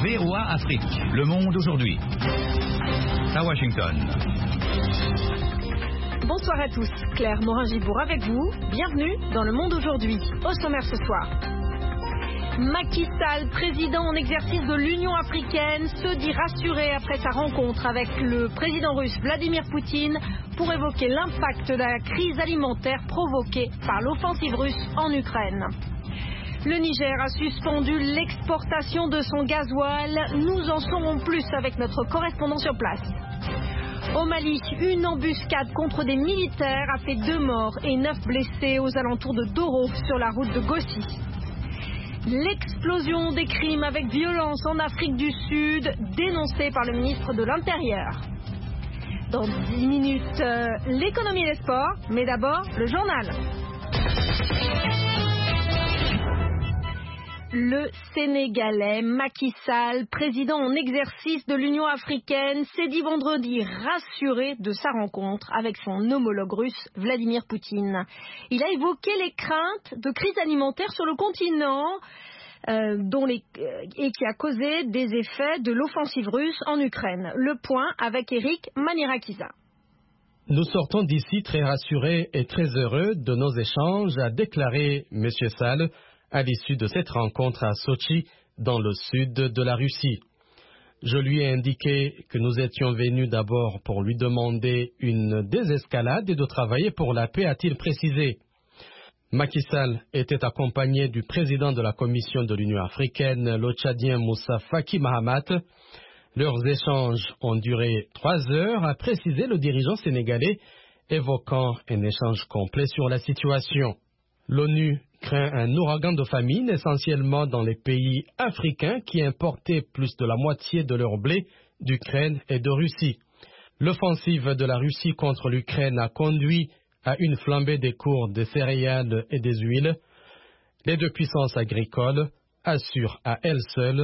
VOA Afrique, le monde aujourd'hui. À Washington. Bonsoir à tous, Claire Morin-Gibourg avec vous. Bienvenue dans le monde aujourd'hui. Au sommaire ce soir. Macky Sall, président en exercice de l'Union africaine, se dit rassuré après sa rencontre avec le président russe Vladimir Poutine pour évoquer l'impact de la crise alimentaire provoquée par l'offensive russe en Ukraine. Le Niger a suspendu l'exportation de son gasoil. Nous en saurons plus avec notre correspondant sur place. Au Mali, une embuscade contre des militaires a fait 2 morts et 9 blessés aux alentours de Doro sur la route de Gossi. L'explosion des crimes avec violence en Afrique du Sud, dénoncée par le ministre de l'Intérieur. Dans 10 minutes, l'économie et les sports, mais d'abord le journal. Le Sénégalais Macky Sall, président en exercice de l'Union africaine, s'est dit vendredi rassuré de sa rencontre avec son homologue russe Vladimir Poutine. Il a évoqué les craintes de crise alimentaire sur le continent et qui a causé des effets de l'offensive russe en Ukraine. Le point avec Eric Manirakiza. Nous sortons d'ici très rassurés et très heureux de nos échanges, a déclaré M. Sall à l'issue de cette rencontre à Sochi, dans le sud de la Russie. Je lui ai indiqué que nous étions venus d'abord pour lui demander une désescalade et de travailler pour la paix, a-t-il précisé. Macky Sall était accompagné du président de la Commission de l'Union africaine, le Tchadien Moussa Faki Mahamat. Leurs échanges ont duré 3 heures, a précisé le dirigeant sénégalais, évoquant un échange complet sur la situation. L'ONU craint un ouragan de famine, essentiellement dans les pays africains qui importaient plus de la moitié de leur blé d'Ukraine et de Russie. L'offensive de la Russie contre l'Ukraine a conduit à une flambée des cours des céréales et des huiles. Les 2 puissances agricoles assurent à elles seules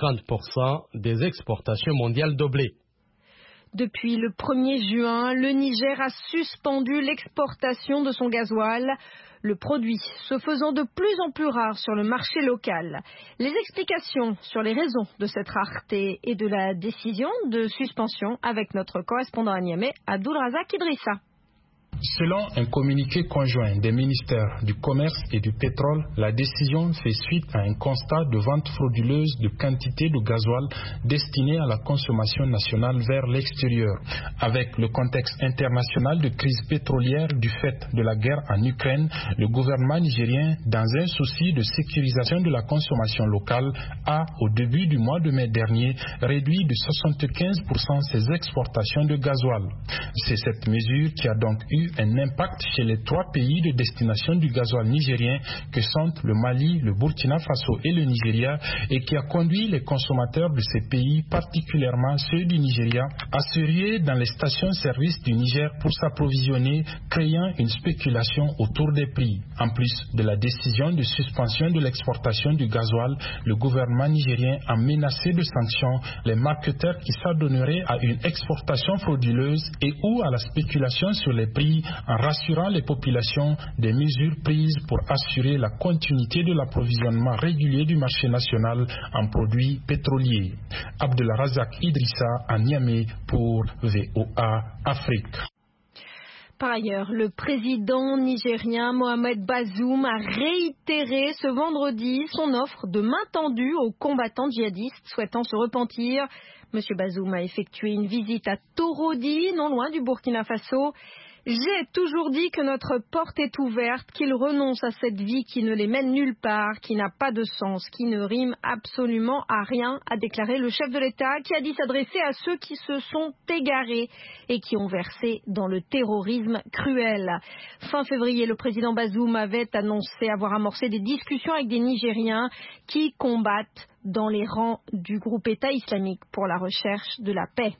30% des exportations mondiales de blé. Depuis le 1er juin, le Niger a suspendu l'exportation de son gasoil, le produit se faisant de plus en plus rare sur le marché local. Les explications sur les raisons de cette rareté et de la décision de suspension avec notre correspondant à Niamey, Abdulrazak Idrissa. Selon un communiqué conjoint des ministères du Commerce et du Pétrole, la décision fait suite à un constat de vente frauduleuse de quantité de gasoil destiné à la consommation nationale vers l'extérieur. Avec le contexte international de crise pétrolière du fait de la guerre en Ukraine, le gouvernement nigérien, dans un souci de sécurisation de la consommation locale, a, au début du mois de mai dernier, réduit de 75% ses exportations de gasoil. C'est cette mesure qui a donc eu un impact chez les 3 pays de destination du gasoil nigérien que sont le Mali, le Burkina Faso et le Nigeria, et qui a conduit les consommateurs de ces pays, particulièrement ceux du Nigeria, à se ruer dans les stations-service du Niger pour s'approvisionner, créant une spéculation autour des prix. En plus de la décision de suspension de l'exportation du gasoil, le gouvernement nigérien a menacé de sanctions les marketeurs qui s'adonneraient à une exportation frauduleuse et ou à la spéculation sur les prix, en rassurant les populations des mesures prises pour assurer la continuité de l'approvisionnement régulier du marché national en produits pétroliers. Abdulrazak Idrissa à Niamey pour VOA Afrique. Par ailleurs, le président nigérien Mohamed Bazoum a réitéré ce vendredi son offre de main tendue aux combattants djihadistes souhaitant se repentir. M. Bazoum a effectué une visite à Torodi, non loin du Burkina Faso. J'ai toujours dit que notre porte est ouverte, qu'ils renoncent à cette vie qui ne les mène nulle part, qui n'a pas de sens, qui ne rime absolument à rien, a déclaré le chef de l'État, qui a dit s'adresser à ceux qui se sont égarés et qui ont versé dans le terrorisme cruel. Fin février, le président Bazoum avait annoncé avoir amorcé des discussions avec des Nigériens qui combattent dans les rangs du groupe État islamique pour la recherche de la paix.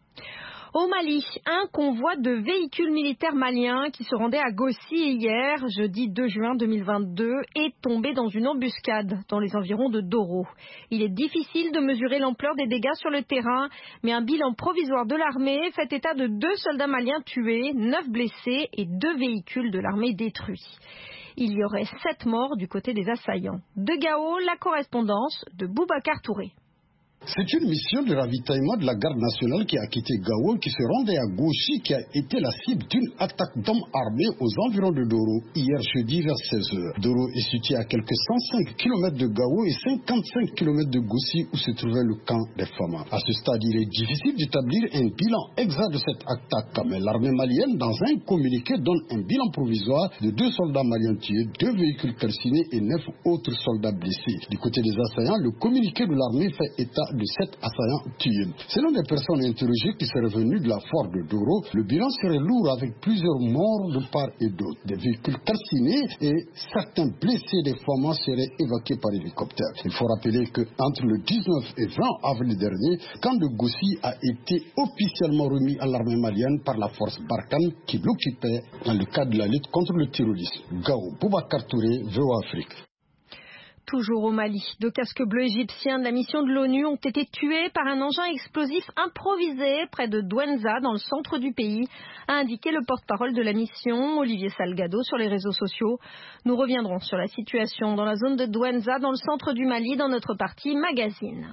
Au Mali, un convoi de véhicules militaires maliens qui se rendait à Gossi hier, jeudi 2 juin 2022, est tombé dans une embuscade dans les environs de Doro. Il est difficile de mesurer l'ampleur des dégâts sur le terrain, mais un bilan provisoire de l'armée fait état de 2 soldats maliens tués, 9 blessés et 2 véhicules de l'armée détruits. Il y aurait 7 morts du côté des assaillants. De Gao, la correspondance de Boubacar Touré. C'est une mission de ravitaillement de la garde nationale qui a quitté Gao, qui se rendait à Gauchi, qui a été la cible d'une attaque d'hommes armés aux environs de Doro, hier jeudi vers 16h. Doro est situé à quelques 105 km de Gao et 55 km de Gauchi où se trouvait le camp des Fama. À ce stade, il est difficile d'établir un bilan exact de cette attaque, mais l'armée malienne, dans un communiqué, donne un bilan provisoire de 2 soldats maliens tués, 2 véhicules calcinés et 9 autres soldats blessés. Du côté des assaillants, le communiqué de l'armée fait état de 7 assaillants tués. Selon des personnes interrogées qui seraient venues de la foire de Doro, le bilan serait lourd avec plusieurs morts de part et d'autre. Des véhicules calcinés et certains blessés des Fama seraient évacués par hélicoptère. Il faut rappeler qu'entre le 19 et 20 avril dernier, camp de Gossi a été officiellement remis à l'armée malienne par la force Barkhane qui l'occupait dans le cadre de la lutte contre le terrorisme. Gao, Boubacar Touré, VOA Afrique. Toujours au Mali, 2 casques bleus égyptiens de la mission de l'ONU ont été tués par un engin explosif improvisé près de Douenza, dans le centre du pays, a indiqué le porte-parole de la mission, Olivier Salgado, sur les réseaux sociaux. Nous reviendrons sur la situation dans la zone de Douenza, dans le centre du Mali, dans notre partie magazine.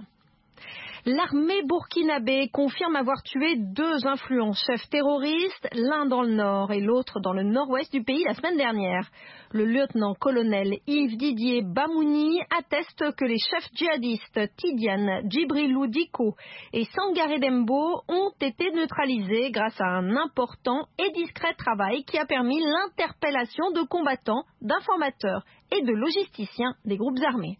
L'armée burkinabé confirme avoir tué 2 influents chefs terroristes, l'un dans le nord et l'autre dans le nord-ouest du pays la semaine dernière. Le lieutenant-colonel Yves Didier Bamouni atteste que les chefs djihadistes Tidiane Djibrilou Diko et Sangaré Dembo ont été neutralisés grâce à un important et discret travail qui a permis l'interpellation de combattants, d'informateurs et de logisticiens des groupes armés.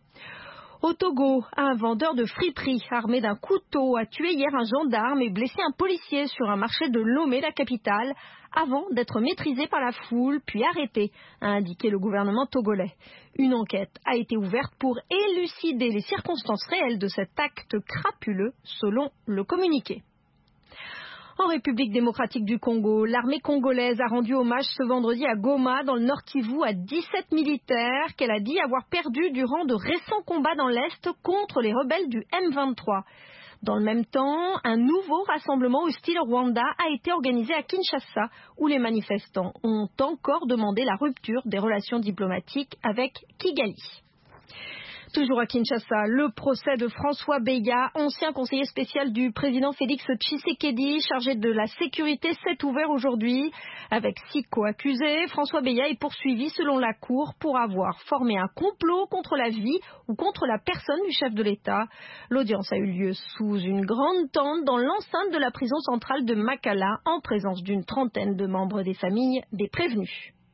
Au Togo, un vendeur de friperie armé d'un couteau a tué hier un gendarme et blessé un policier sur un marché de Lomé, la capitale, avant d'être maîtrisé par la foule puis arrêté, a indiqué le gouvernement togolais. Une enquête a été ouverte pour élucider les circonstances réelles de cet acte crapuleux, selon le communiqué. En République démocratique du Congo, l'armée congolaise a rendu hommage ce vendredi à Goma, dans le Nord Kivu, à 17 militaires qu'elle a dit avoir perdus durant de récents combats dans l'Est contre les rebelles du M23. Dans le même temps, un nouveau rassemblement au style Rwanda a été organisé à Kinshasa, où les manifestants ont encore demandé la rupture des relations diplomatiques avec Kigali. Toujours à Kinshasa, le procès de François Beya, ancien conseiller spécial du président Félix Tshisekedi, chargé de la sécurité, s'est ouvert aujourd'hui. Avec 6 co-accusés, François Beya est poursuivi selon la Cour pour avoir formé un complot contre la vie ou contre la personne du chef de l'État. L'audience a eu lieu sous une grande tente dans l'enceinte de la prison centrale de Makala, en présence d'une trentaine de membres des familles des prévenus.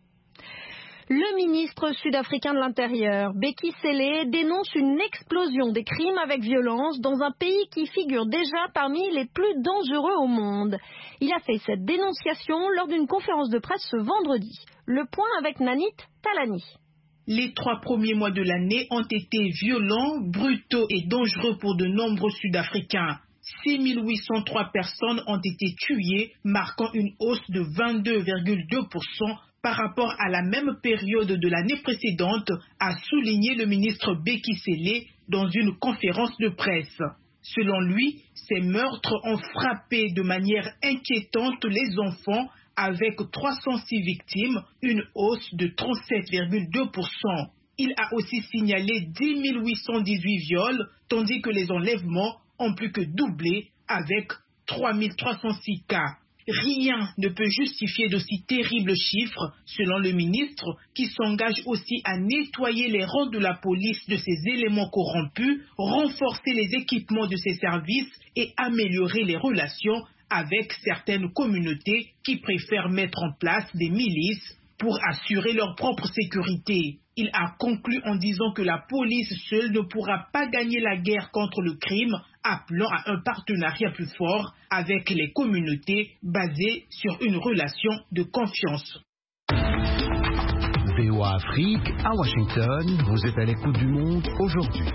Le ministre sud-africain de l'Intérieur, Bheki Cele, dénonce une explosion des crimes avec violence dans un pays qui figure déjà parmi les plus dangereux au monde. Il a fait cette dénonciation lors d'une conférence de presse ce vendredi. Le point avec Nanit Talani. Les 3 premiers mois de l'année ont été violents, brutaux et dangereux pour de nombreux Sud-Africains. 6803 personnes ont été tuées, marquant une hausse de 22,2% par rapport à la même période de l'année précédente, a souligné le ministre Bheki Cele dans une conférence de presse. Selon lui, ces meurtres ont frappé de manière inquiétante les enfants, avec 306 victimes, une hausse de 37,2%. Il a aussi signalé 10 818 viols, tandis que les enlèvements ont plus que doublé, avec 3 306 cas. Rien ne peut justifier d'aussi terribles chiffres, selon le ministre, qui s'engage aussi à nettoyer les rangs de la police de ces éléments corrompus, renforcer les équipements de ses services et améliorer les relations avec certaines communautés qui préfèrent mettre en place des milices pour assurer leur propre sécurité. Il a conclu en disant que la police seule ne pourra pas gagner la guerre contre le crime, appelant à un partenariat plus fort avec les communautés basé sur une relation de confiance. VOA Afrique, à Washington, vous êtes à l'écoute du monde aujourd'hui.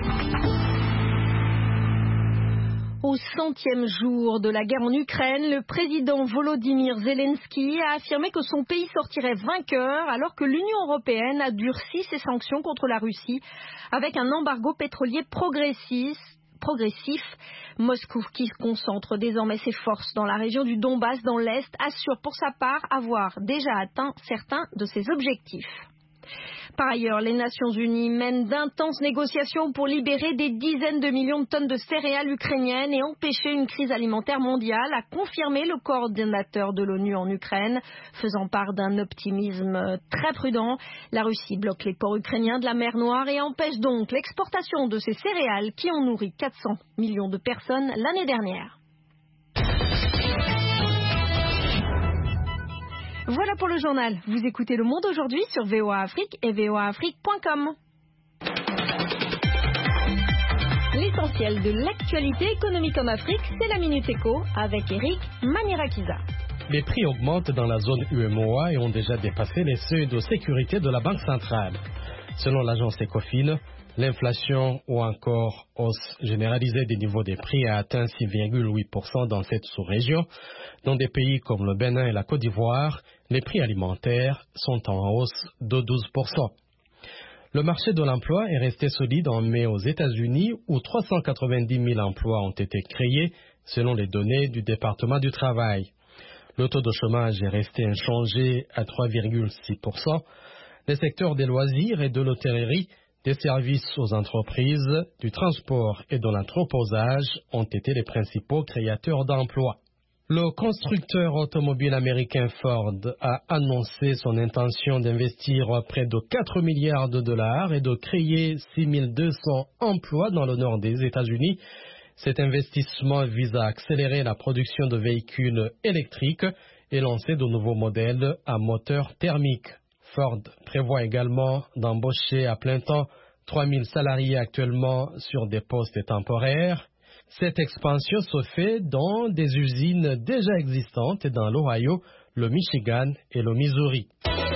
Au 100e jour de la guerre en Ukraine, le président Volodymyr Zelensky a affirmé que son pays sortirait vainqueur alors que l'Union européenne a durci ses sanctions contre la Russie avec un embargo pétrolier progressif. Moscou, qui concentre désormais ses forces dans la région du Donbass dans l'Est, assure pour sa part avoir déjà atteint certains de ses objectifs. Par ailleurs, les Nations Unies mènent d'intenses négociations pour libérer des dizaines de millions de tonnes de céréales ukrainiennes et empêcher une crise alimentaire mondiale, a confirmé le coordinateur de l'ONU en Ukraine, faisant part d'un optimisme très prudent. La Russie bloque les ports ukrainiens de la mer Noire et empêche donc l'exportation de ces céréales qui ont nourri 400 millions de personnes l'année dernière. Voilà pour le journal. Vous écoutez Le Monde aujourd'hui sur VOA Afrique et voaafrique.com. L'essentiel de l'actualité économique en Afrique, c'est la Minute Éco avec Eric Manierakiza. Les prix augmentent dans la zone UEMOA et ont déjà dépassé les seuils de sécurité de la Banque centrale. Selon l'agence Ecofin, l'inflation ou encore hausse généralisée des niveaux des prix a atteint 6,8% dans cette sous-région. Dans des pays comme le Bénin et la Côte d'Ivoire, les prix alimentaires sont en hausse de 12%. Le marché de l'emploi est resté solide en mai aux États-Unis où 390 000 emplois ont été créés selon les données du département du travail. Le taux de chômage est resté inchangé à 3,6%. Les secteurs des loisirs et de l'hôtellerie, des services aux entreprises, du transport et de l'entreposage ont été les principaux créateurs d'emplois. Le constructeur automobile américain Ford a annoncé son intention d'investir près de 4 milliards de dollars et de créer 6 200 emplois dans le nord des États-Unis. Cet investissement vise à accélérer la production de véhicules électriques et lancer de nouveaux modèles à moteur thermique. Ford prévoit également d'embaucher à plein temps 3 000 salariés actuellement sur des postes temporaires. Cette expansion se fait dans des usines déjà existantes dans l'Ohio, le Michigan et le Missouri.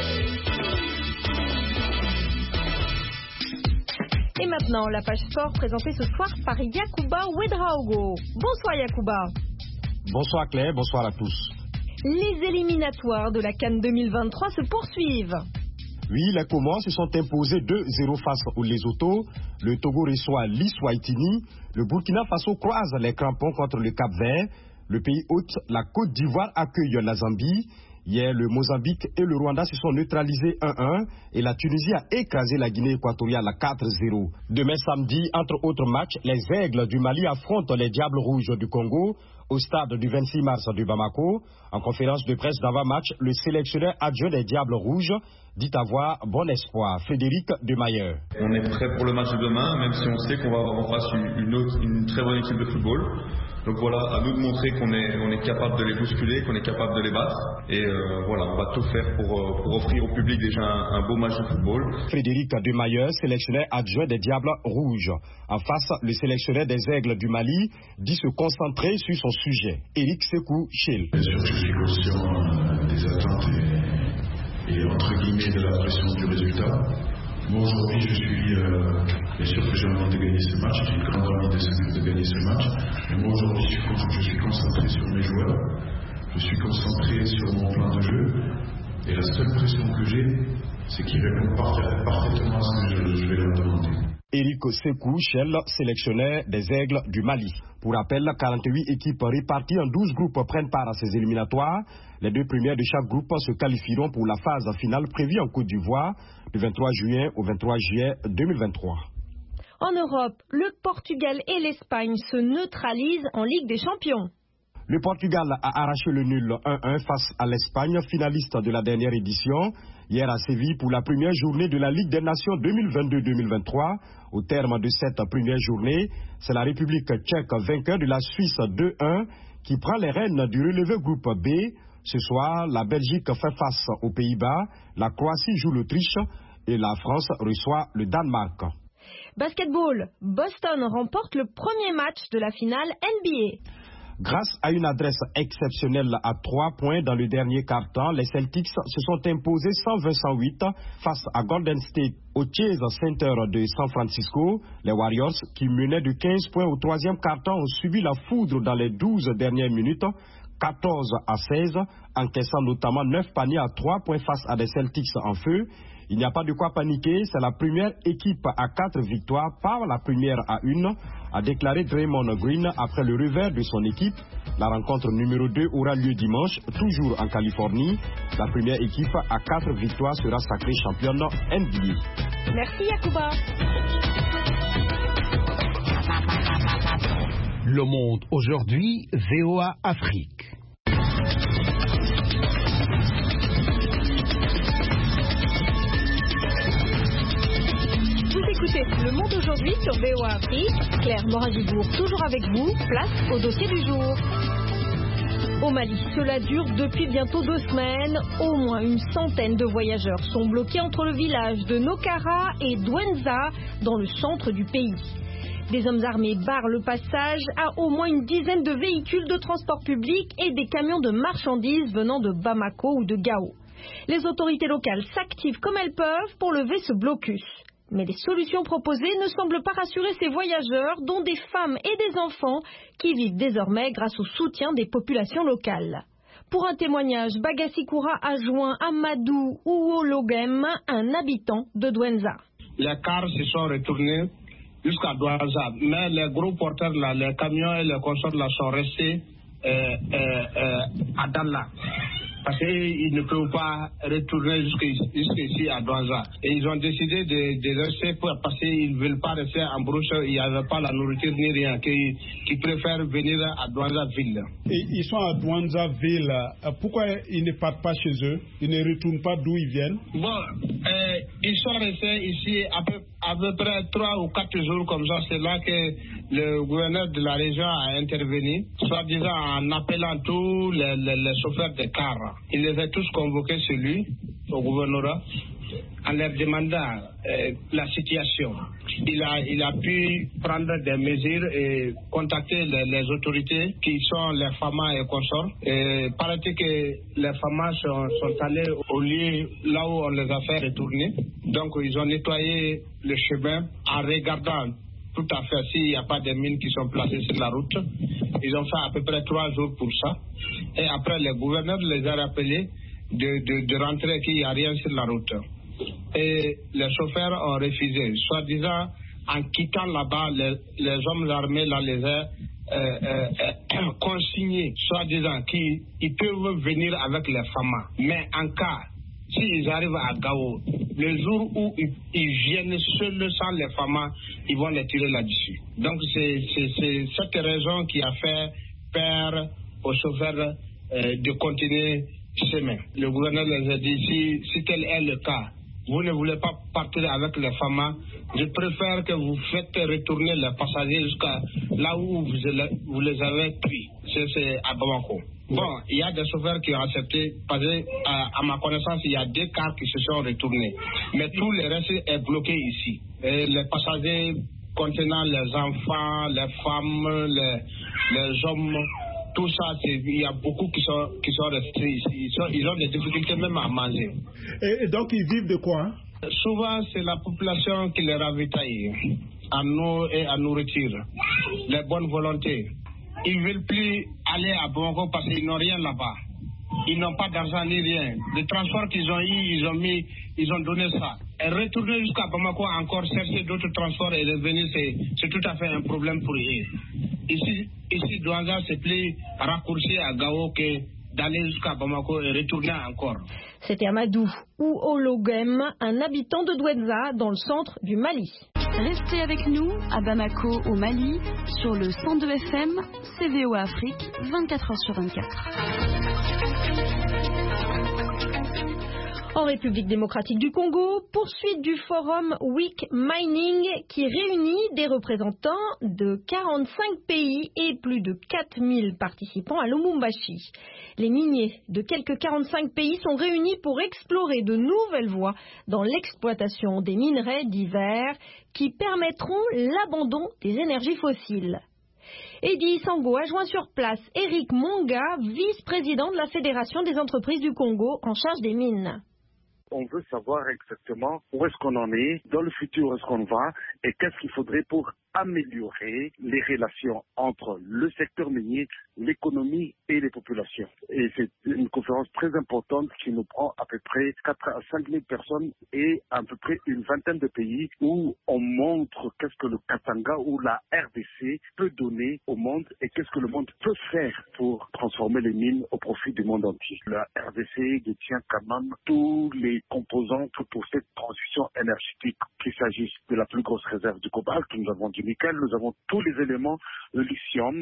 Et maintenant, la page sport présentée ce soir par Yacouba Ouedraogo. Bonsoir Yacouba. Bonsoir Claire, bonsoir à tous. Les éliminatoires de la CAN 2023 se poursuivent. Oui, les Comores se sont imposés 2-0 face aux Lesotho. Le Togo reçoit l'Iswaitini. Le Burkina Faso croise les crampons contre le Cap-Vert. Le pays hôte, la Côte d'Ivoire, accueille la Zambie. Hier, le Mozambique et le Rwanda se sont neutralisés 1-1 et la Tunisie a écrasé la Guinée équatoriale à 4-0. Demain samedi, entre autres matchs, les Aigles du Mali affrontent les Diables Rouges du Congo au stade du 26 mars de Bamako. En conférence de presse d'avant-match, le sélectionneur adjoint des Diables Rouges dit avoir bon espoir. Frédéric Demayer. On est prêt pour le match de demain, même si on sait qu'on va avoir en face une très bonne équipe de football. Donc voilà, à nous de montrer qu'on est capable de les bousculer, qu'on est capable de les battre. Et voilà, on va tout faire pour offrir au public déjà un beau match de football. Frédéric Demayer, sélectionneur adjoint des Diables Rouges. En face, le sélectionneur des Aigles du Mali dit se concentrer sur son sujet. Éric Sekou Chil. Bien sûr que je suis conscient des attentes et entre guillemets de la pression du résultat. Moi aujourd'hui je suis bien sûr que j'ai envie de gagner ce match, j'ai une grande envie de gagner ce match, mais moi aujourd'hui je suis concentré sur mes joueurs, je suis concentré sur mon plan de jeu et la seule pression que j'ai c'est qu'ils répondent parfaitement à ce que je vais leur demander. Éric Sekou Chel, sélectionneur des Aigles du Mali. Pour rappel, 48 équipes réparties en 12 groupes prennent part à ces éliminatoires. Les 2 premières de chaque groupe se qualifieront pour la phase finale prévue en Côte d'Ivoire du 23 juin au 23 juillet 2023. En Europe, le Portugal et l'Espagne se neutralisent en Ligue des Champions. Le Portugal a arraché le nul 1-1 face à l'Espagne, finaliste de la dernière édition, hier à Séville pour la première journée de la Ligue des Nations 2022-2023. Au terme de cette première journée, c'est la République tchèque, vainqueur de la Suisse 2-1, qui prend les rênes du relevé groupe B. Ce soir, la Belgique fait face aux Pays-Bas, la Croatie joue l'Autriche et la France reçoit le Danemark. Basketball, Boston remporte le premier match de la finale NBA. Grâce à une adresse exceptionnelle à 3 points dans le dernier quart-temps, les Celtics se sont imposés 120-108 face à Golden State au Chase Center de San Francisco. Les Warriors, qui menaient de 15 points au troisième quart-temps, ont subi la foudre dans les 12 dernières minutes, 14-16, encaissant notamment 9 paniers à 3 points face à des Celtics en feu. Il n'y a pas de quoi paniquer, c'est la première équipe à 4 victoires, pas la première à 1, a déclaré Draymond Green après le revers de son équipe. La rencontre numéro 2 aura lieu dimanche, toujours en Californie. La première équipe à 4 victoires sera sacrée championne NBA. Merci Yacouba. Le Monde aujourd'hui, VOA Afrique. Vous écoutez Le Monde aujourd'hui sur VOA Afrique. Claire Moragibourg toujours avec vous. Place au dossier du jour. Au Mali, cela dure depuis bientôt 2 semaines. Au moins une centaine de voyageurs sont bloqués entre le village de Nokara et Douenza, dans le centre du pays. Des hommes armés barrent le passage à au moins une dizaine de véhicules de transport public et des camions de marchandises venant de Bamako ou de Gao. Les autorités locales s'activent comme elles peuvent pour lever ce blocus. Mais les solutions proposées ne semblent pas rassurer ces voyageurs, dont des femmes et des enfants, qui vivent désormais grâce au soutien des populations locales. Pour un témoignage, Bagassi-Koura a joint Amadou Ouologem, un habitant de Douenza. Les cars se sont retournés jusqu'à Douenza, mais les gros porteurs, là, les camions et les consorts là, sont restés à Dalla. Parce qu'ils ne peuvent pas retourner jusqu'ici à Douenza. Et ils ont décidé de rester parce qu'ils ne veulent pas rester en brousse. Il n'y avait pas la nourriture ni rien. Qu'ils préfèrent venir à Douenza ville. Et ils sont à Douenza ville. Pourquoi ils ne partent pas chez eux? Ils ne retournent pas d'où ils viennent? Bon, ils sont restés ici à peu près 3 ou 4 jours comme ça. C'est là que le gouverneur de la région a intervenu, soi-disant en appelant tous les chauffeurs de cars. Il les a tous convoqués chez lui, au gouvernorat, en leur demandant la situation. Il a pu prendre des mesures et contacter les autorités qui sont les FAMA et consorts. Et paraît-il que les FAMA sont allés au lieu là où on les a fait retourner. Donc ils ont nettoyé le chemin en regardant tout à fait s'il n'y a pas de mines qui sont placées sur la route. Ils ont fait à peu près 3 jours pour ça. Et après, le gouverneur les a rappelés de rentrer, qu'il n'y a rien sur la route. Et les chauffeurs ont refusé, soi-disant, en quittant là-bas, les hommes armés là, les ont consignés, soi-disant, qu'ils peuvent venir avec les FAMA. Mais en cas, s'ils arrivent à Gao, le jour où ils viennent seuls sans les FAMA, ils vont les tirer là-dessus. Donc c'est cette raison qui a fait peur aux chauffeurs de continuer chemin. Le gouverneur les a dit, si tel est le cas, vous ne voulez pas partir avec les FAMA, je préfère que vous faites retourner les passagers jusqu'à là où vous les avez pris. C'est à Bamako. Bon, il y a des chauffeurs qui ont accepté, parce que à ma connaissance, il y a 2 cars qui se sont retournés. Mais tout le reste est bloqué ici. Et les passagers contenant les enfants, les femmes, les hommes, tout ça, il y a beaucoup qui sont restés ici. Ils ont des difficultés même à manger. Et donc ils vivent de quoi? Souvent, c'est la population qui les ravitaille en eau et en nourriture. Les bonnes volontés. Ils ne veulent plus aller à Bamako parce qu'ils n'ont rien là-bas. Ils n'ont pas d'argent ni rien. Le transport qu'ils ont eu, ils ont donné ça. Et retourner jusqu'à Bamako encore, chercher d'autres transports et revenir, c'est tout à fait un problème pour eux. Ici, Douenza, c'est plus raccourci à Gao que d'aller jusqu'à Bamako et retourner encore. C'était Amadou Ouologem, un habitant de Douenza dans le centre du Mali. Restez avec nous à Bamako au Mali sur le 102 FM, VOA Afrique, 24h/24. En République démocratique du Congo, poursuite du forum Week Mining qui réunit des représentants de 45 pays et plus de 4000 participants à Lubumbashi. Les miniers de quelques 45 pays sont réunis pour explorer de nouvelles voies dans l'exploitation des minerais divers qui permettront l'abandon des énergies fossiles. Eddy Sango a joint sur place Eric Monga, vice-président de la Fédération des entreprises du Congo en charge des mines. On veut savoir exactement où est-ce qu'on en est, dans le futur où est-ce qu'on va et qu'est-ce qu'il faudrait pour améliorer les relations entre le secteur minier, l'économie et les populations. Et c'est une conférence très importante qui nous prend à peu près 4 à 5 000 personnes et à peu près une vingtaine de pays où on montre qu'est-ce que le Katanga ou la RDC peut donner au monde et qu'est-ce que le monde peut faire pour transformer les mines au profit du monde entier. La RDC détient quand même tous les composants pour cette transition énergétique, qu'il s'agisse de la plus grosse réserve du cobalt, nous avons du nickel, nous avons tous les éléments, le lithium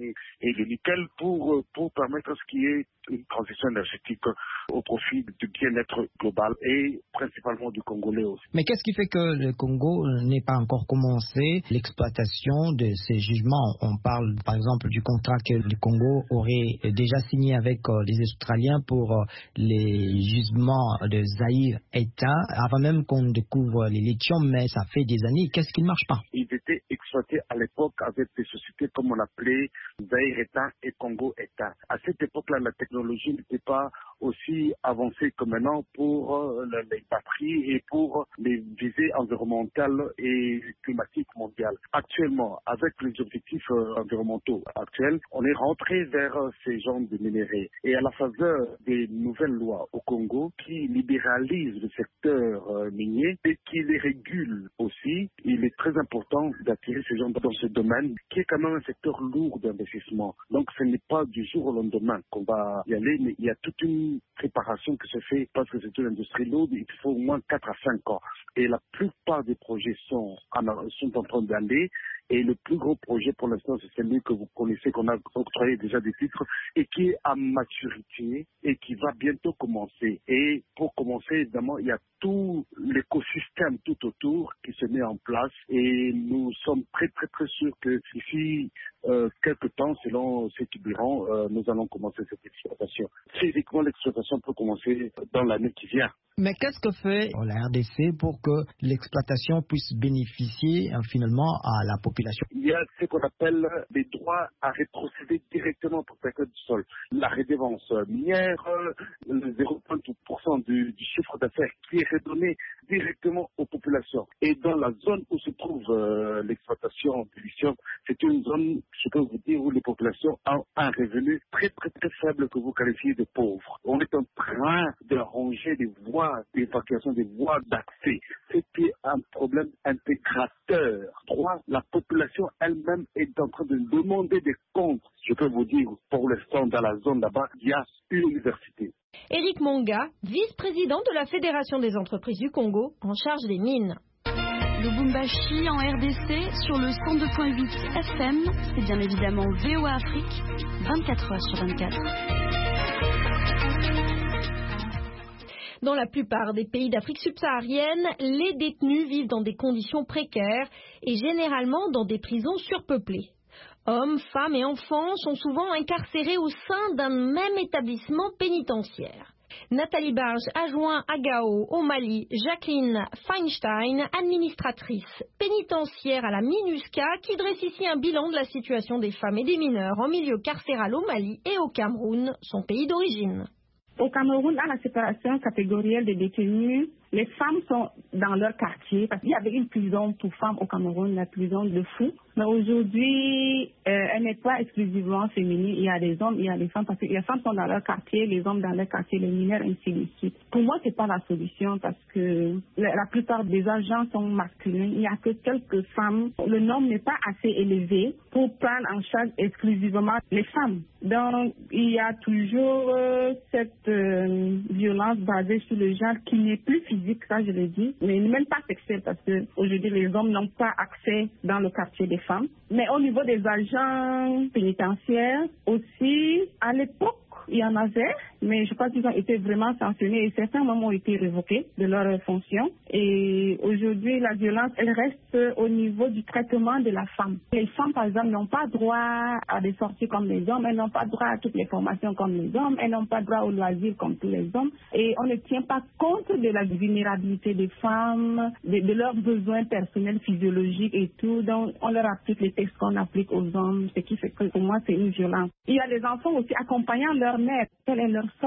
et le nickel pour permettre à ce qu'il y ait une transition énergétique au profit du bien-être global et principalement du Congolais aussi. Mais qu'est-ce qui fait que le Congo n'ait pas encore commencé l'exploitation de ces gisements? On parle par exemple du contrat que le Congo aurait déjà signé avec les Australiens pour les gisements de Zaïre éteints, avant même qu'on découvre les lithium, mais ça fait des années. Qu'est-ce qui ne marche pas? Ils étaient exploités à l'époque avec des sociétés comme on appelait Zaïre éteint et Congo éteint. À cette époque-là, la technologie n'était pas aussi avancée que maintenant pour les batteries et pour les visées environnementales et climatiques mondiales. Actuellement, avec les objectifs environnementaux actuels, on est rentré vers ces genres de minéraux. Et à la faveur des nouvelles lois au Congo qui libéralisent le secteur minier et qui les régulent aussi, il est très important d'attirer ces gens dans ce domaine qui est quand même un secteur lourd d'investissement. Donc ce n'est pas du jour au lendemain qu'on va y aller, mais il y a toute une préparation qui se fait parce que c'est une industrie lourde, il faut au moins 4 à 5 ans. Et la plupart des projets sont en train d'aller. Et le plus gros projet pour l'instant, c'est celui que vous connaissez, qu'on a octroyé déjà des titres et qui est à maturité et qui va bientôt commencer. Et pour commencer, évidemment, il y a tout l'écosystème tout autour qui se met en place et nous sommes très sûrs que d'ici quelques temps, selon ceux qui diront, nous allons commencer cette exploitation. Physiquement, l'exploitation peut commencer dans l'année qui vient. Mais qu'est-ce que fait la RDC pour que l'exploitation puisse bénéficier finalement à la population? Il y a ce qu'on appelle des droits à rétrocéder directement au propriétaire du sol. La redevance minière, le 0,2% du chiffre d'affaires qui est redonné directement aux populations. Et dans la zone où se trouve l'exploitation du lithium, c'est une zone, je peux vous dire, où les populations ont un revenu très faible que vous qualifiez de pauvre. On est en train de ranger des voies d'évacuation, des voies d'accès. C'était un problème intégrateur. 3. La population elle-même est en train de demander des comptes. Je peux vous dire, pour l'instant, dans la zone là-bas, il y a une université. Éric Monga, vice-président de la Fédération des entreprises du Congo, en charge des mines. Lubumbashi en RDC sur le 102.8 FM, c'est bien évidemment VOA Afrique, 24 heures sur 24. Dans la plupart des pays d'Afrique subsaharienne, les détenus vivent dans des conditions précaires et généralement dans des prisons surpeuplées. Hommes, femmes et enfants sont souvent incarcérés au sein d'un même établissement pénitentiaire. Nathalie Barge a joint à Gao, au Mali, Jacqueline Feinstein, administratrice pénitentiaire à la MINUSCA, qui dresse ici un bilan de la situation des femmes et des mineurs en milieu carcéral au Mali et au Cameroun, son pays d'origine. Au Cameroun, à la séparation catégorielle des détenus, les femmes sont dans leur quartier, parce qu'il y avait une prison pour femmes au Cameroun, la prison de Fou. Mais aujourd'hui, elle n'est pas exclusivement féminine. Il y a des hommes, il y a des femmes, parce que les femmes sont dans leur quartier, les hommes dans leur quartier, les mineurs, ainsi de suite. Pour moi, c'est pas la solution, parce que la plupart des agents sont masculins. Il n'y a que quelques femmes. Le nombre n'est pas assez élevé pour prendre en charge exclusivement les femmes. Donc, il y a toujours cette violence basée sur le genre qui n'est plus physique, ça je le dis, mais même pas sexuelle, parce que aujourd'hui les hommes n'ont pas accès dans le quartier des femmes. Mais au niveau des agents pénitentiaires aussi, à l'époque, il y en avait, mais je crois qu'ils ont été vraiment sanctionnés et certains moments ont été révoqués de leur fonction. Et aujourd'hui, la violence, elle reste au niveau du traitement de la femme. Les femmes, par exemple, n'ont pas droit à des sorties comme les hommes, elles n'ont pas droit à toutes les formations comme les hommes, elles n'ont pas droit aux loisirs comme tous les hommes. Et on ne tient pas compte de la vulnérabilité des femmes, de leurs besoins personnels, physiologiques et tout. Donc, on leur applique les textes qu'on applique aux hommes, ce qui fait que pour moi, c'est une violence. Il y a les enfants aussi accompagnant leur mère, quelle est leur sort.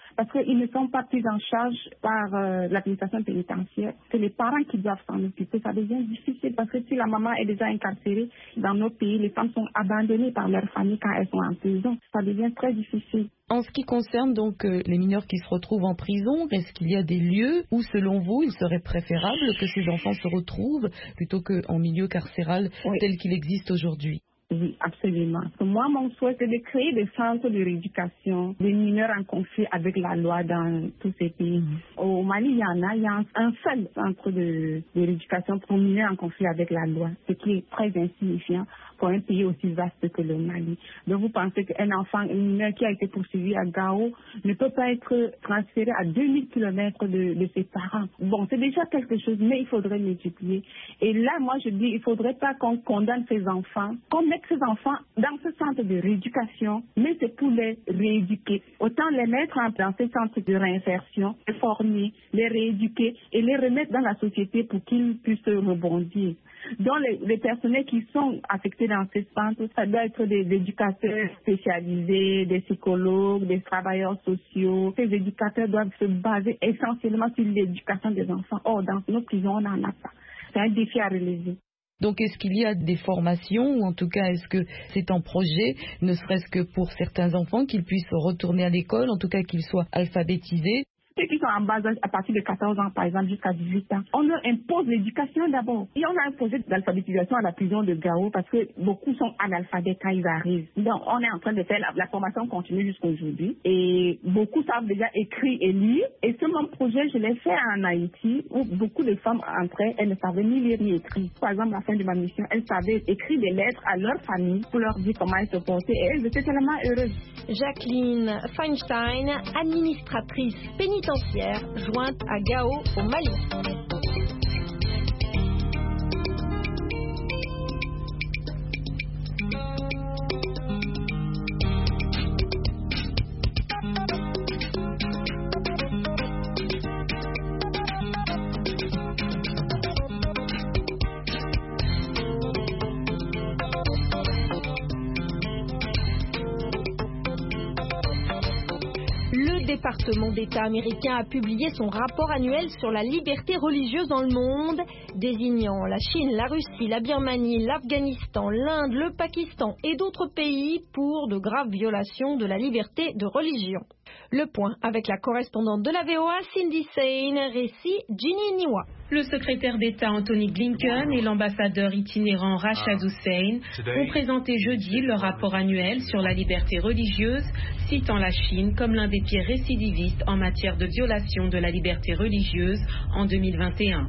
parce qu'ils ne sont pas pris en charge par l'administration pénitentiaire. C'est les parents qui doivent s'en occuper. Ça devient difficile parce que si la maman est déjà incarcérée, dans nos pays, les femmes sont abandonnées par leur famille quand elles sont en prison. Ça devient très difficile. En ce qui concerne donc les mineurs qui se retrouvent en prison, est-ce qu'il y a des lieux où, selon vous, il serait préférable que ces enfants se retrouvent plutôt qu'en milieu carcéral tel qu'il existe aujourd'hui? Oui, absolument. Moi, mon souhait, c'est de créer des centres de rééducation des mineurs en conflit avec la loi dans tous ces pays. Au Mali, il y a un seul centre de rééducation pour mineurs en conflit avec la loi, ce qui est très insignifiant pour un pays aussi vaste que le Mali. Donc, vous pensez qu'un enfant, un mineur qui a été poursuivi à Gao ne peut pas être transféré à 2000 km de ses parents. Bon, c'est déjà quelque chose, mais il faudrait multiplier. Et là, moi, je dis, il faudrait pas qu'on condamne ces enfants, qu'on mette ces enfants dans ce centre de rééducation, mais c'est pour les rééduquer. Autant les mettre dans ces centres de réinsertion, les former, les rééduquer et les remettre dans la société pour qu'ils puissent rebondir. Donc, les personnels qui sont affectés dans ces centres, ça doit être des éducateurs spécialisés, des psychologues, des travailleurs sociaux. Ces éducateurs doivent se baser essentiellement sur l'éducation des enfants. Or, dans nos prisons, on n'en a pas. C'est un défi à relever. Donc, est-ce qu'il y a des formations, ou en tout cas, est-ce que c'est en projet, ne serait-ce que pour certains enfants, qu'ils puissent retourner à l'école, en tout cas qu'ils soient alphabétisés? Ceux qui sont en bas âge, à partir de 14 ans, par exemple, jusqu'à 18 ans, on leur impose l'éducation d'abord. Et on a imposé l'alphabétisation à la prison de Gao parce que beaucoup sont analphabètes quand ils arrivent. Donc, on est en train de faire la formation continue jusqu'à aujourd'hui. Et beaucoup savent déjà écrire et lire. Et ce même projet, je l'ai fait en Haïti, où beaucoup de femmes entraient, elles ne savaient ni lire ni écrire. Par exemple, à la fin de ma mission, elles savaient écrire des lettres à leur famille pour leur dire comment elles se portaient. Et elles étaient tellement heureuses. Jacqueline Feinstein, administratrice pénitentiaire, jointe à Gao au Mali. Le département d'État américain a publié son rapport annuel sur la liberté religieuse dans le monde, désignant la Chine, la Russie, la Birmanie, l'Afghanistan, l'Inde, le Pakistan et d'autres pays pour de graves violations de la liberté de religion. Le point avec la correspondante de la VOA, Cindy Sain, récit Ginny Niwa. Le secrétaire d'État Anthony Blinken et l'ambassadeur itinérant Rashad Hussain ont présenté jeudi leur rapport annuel sur la liberté religieuse, citant la Chine comme l'un des pires récidivistes en matière de violation de la liberté religieuse en 2021.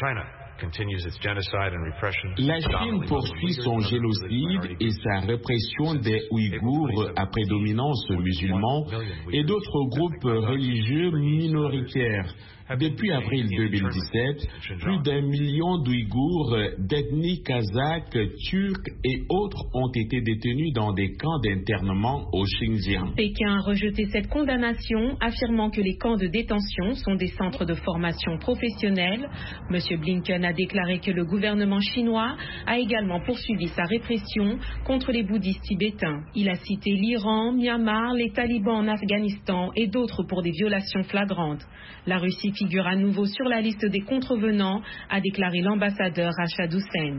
La Chine poursuit son génocide et sa répression des Ouïghours à prédominance musulmane et d'autres groupes religieux minoritaires. Depuis avril 2017, plus d'1 million d'Ouïghours d'ethnie kazakh, turque et autres ont été détenus dans des camps d'internement au Xinjiang. Pékin a rejeté cette condamnation, affirmant que les camps de détention sont des centres de formation professionnelle. M. Blinken a déclaré que le gouvernement chinois a également poursuivi sa répression contre les bouddhistes tibétains. Il a cité l'Iran, Myanmar, les talibans en Afghanistan et d'autres pour des violations flagrantes. La Russie figure à nouveau sur la liste des contrevenants, a déclaré l'ambassadeur Rashad Hussain.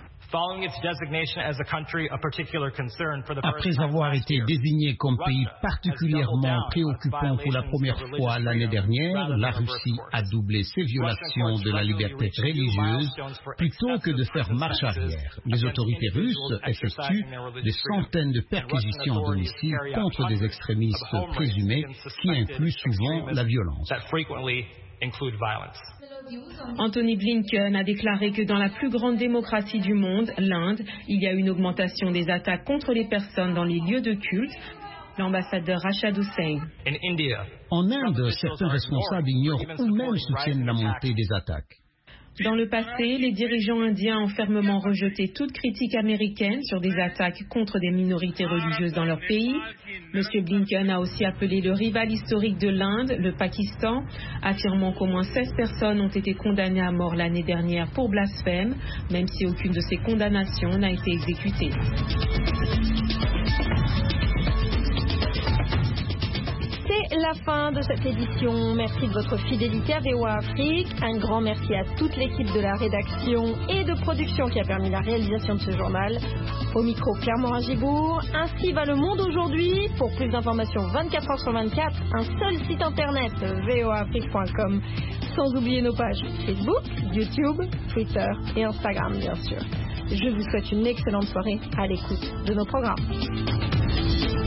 Après avoir été désigné comme pays particulièrement préoccupant pour la première fois l'année dernière, la Russie a doublé ses violations de la liberté religieuse plutôt que de faire marche arrière. Les autorités russes effectuent des centaines de perquisitions à domicile contre des extrémistes présumés qui incluent souvent la violence. Anthony Blinken a déclaré que dans la plus grande démocratie du monde, l'Inde, il y a une augmentation des attaques contre les personnes dans les lieux de culte. L'ambassadeur Rashad Hussain. En Inde, certains responsables ignorent ou même soutiennent la montée des attaques. Dans le passé, les dirigeants indiens ont fermement rejeté toute critique américaine sur des attaques contre des minorités religieuses dans leur pays. M. Blinken a aussi appelé le rival historique de l'Inde, le Pakistan, affirmant qu'au moins 16 personnes ont été condamnées à mort l'année dernière pour blasphème, même si aucune de ces condamnations n'a été exécutée. la fin de cette édition. Merci de votre fidélité à VOA Afrique. Un grand merci à toute l'équipe de la rédaction et de production qui a permis la réalisation de ce journal. Au micro, Claire Morin-Gibourg. Ainsi va le monde aujourd'hui. Pour plus d'informations 24 h sur 24, un seul site internet, voaafrique.com. Sans oublier nos pages Facebook, YouTube, Twitter et Instagram, bien sûr. Je vous souhaite une excellente soirée à l'écoute de nos programmes.